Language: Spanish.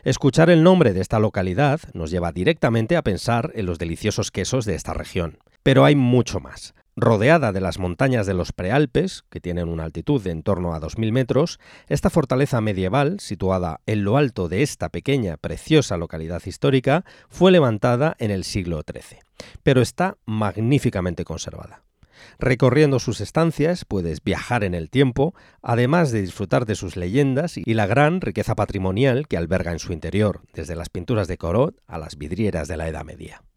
Escuchar el nombre de esta localidad nos lleva directamente a pensar en los deliciosos quesos de esta región. Pero hay mucho más. Rodeada de las montañas de los Prealpes, que tienen una altitud de en torno a 2.000 metros, esta fortaleza medieval, situada en lo alto de esta pequeña, preciosa localidad histórica, fue levantada en el siglo XIII, pero está magníficamente conservada. Recorriendo sus estancias puedes viajar en el tiempo, además de disfrutar de sus leyendas y la gran riqueza patrimonial que alberga en su interior, desde las pinturas de Corot a las vidrieras de la Edad Media.